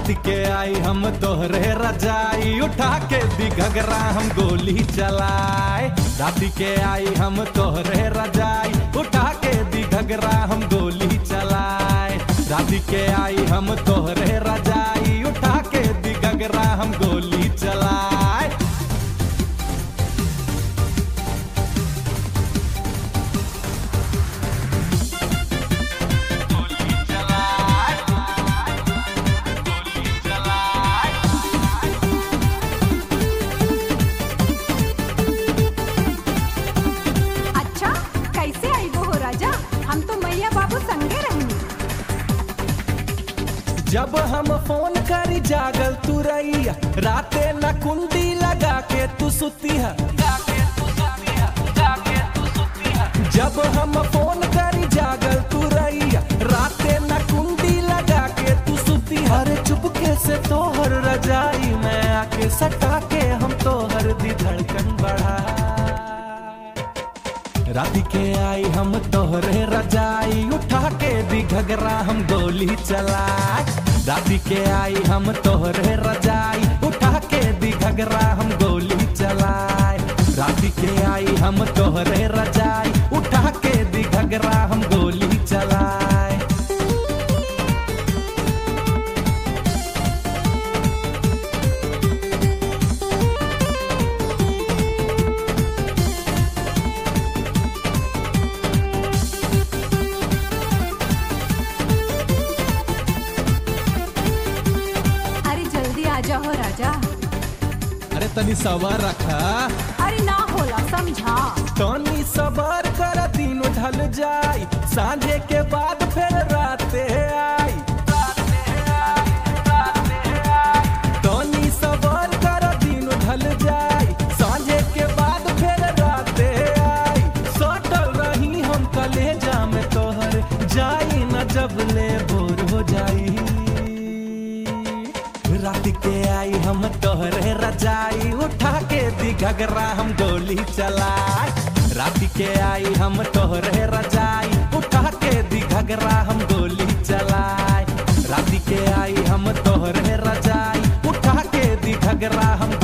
रात के आई हम तोहरे रजाई उठा के दी घगरा हम गोली चलाए। रात के आई हम तोहरे रजाई उठा के दी घगरा हम गोली चलाए। रात के आई हम तोहरे रजाई उठा के दी घगरा हम गोली चलाए। जब हम फोन करी जागल तू रहिया राते न कुंडी लगा के तू सुतिया। जब हम फोन करी जागल तू रहिया राते न कुंडी लगा के तू सुतिया। अरे चुपके से तोहर रजाई में आके सटा के हम तोहर दी धड़कन बढ़ा। रात के आई हम तोहरे रजाई उठा के दी घगरा हम गोली चलाए। रात के आई हम तोहरे रजाई उठा के दी घगरा हम गोली चलाए। रात के आई हम तोहरे रजाई उठा के दी घगरा हम गोली चलाए। हो राजा, अरे तनी सबर रखा। अरे ना होला समझा। तनी सबर कर दिन ढल जाई सांझे के बाद फिर राते आई। तनी सबर कर दिन ढल जाई सांझे के बाद फिर राते आई। सटल रही हम कलेजा में तोहर जाई न जब ले भोर हो जाई। रात के आई हम तोहरे रजाई उठा के दी घगरा हम गोली चलाए। रात के आई हम तोहरे रजाई उठा के दी घगरा हम गोली चलाए। रात के आई हम तोहरे रजाई उठा के दी घगरा हम